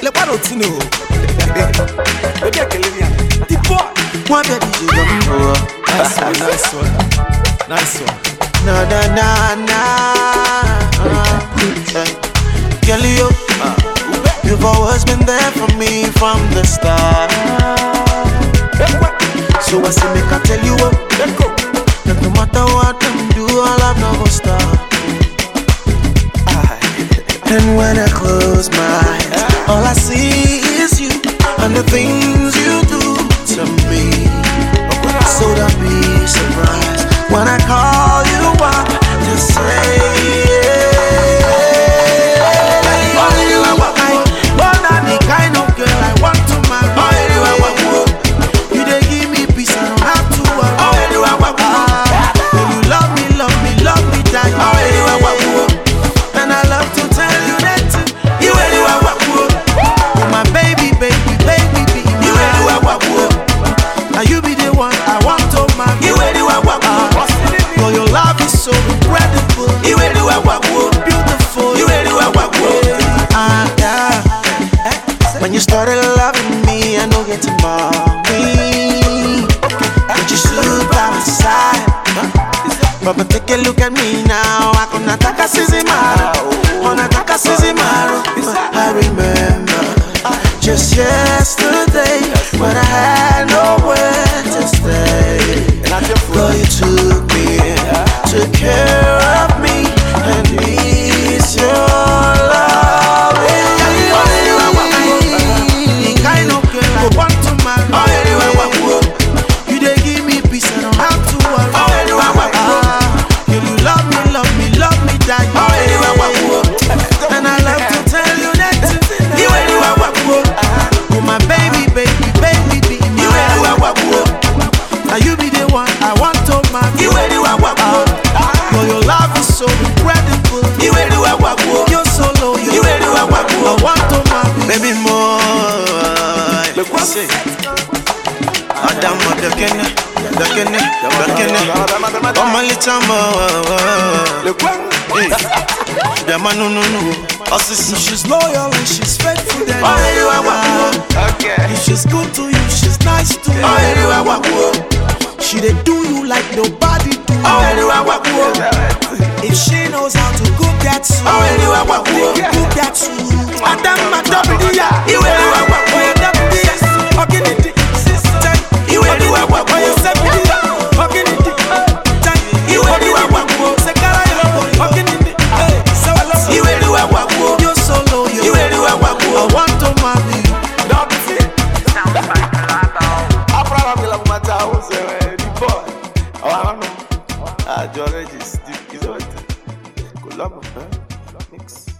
Le parotino. Baby, I kill him. The boy. One baby, you don't know. Nice one. Nice one. Na na na na. Girl, you've always been there for me from the start. So I say, make I tell you what. That no matter what them do, all I've never stop. And when I close my eyes, all I see is you and the things you do to me. So don't be surprised when I call you up to say the kind of girl I want to marry. You dey give me peace, I don't have to worry. When you love me, die. And I love to tell you that you my baby. Now you be the one I want to marry. Girl, your love is so incredible, beautiful. When you started loving me, I know get to mommy. But you stood by my side. But take a look at me now. I couldn't take a sizimaro. I remember just yesterday when I had nowhere to stay. Girl, you took me in, took care of me, and it's your love. The kind of girl I want to marry. You dey give me peace, I don't have to worry. You love me, die. And I love to tell you that you're my baby. Now you be the one I want to marry. Girl, your love is so incredible. You're so loyal. I want to marry. Baby, more. Say, Adam, Dakene. Oh, my little more. She's loyal and she's faithful. If she's good to you, she's nice to you. She dey do you like nobody do. If she knows how to cook that soup, cook that soup. You're so loyal. I want to marry you. George is collab, mix.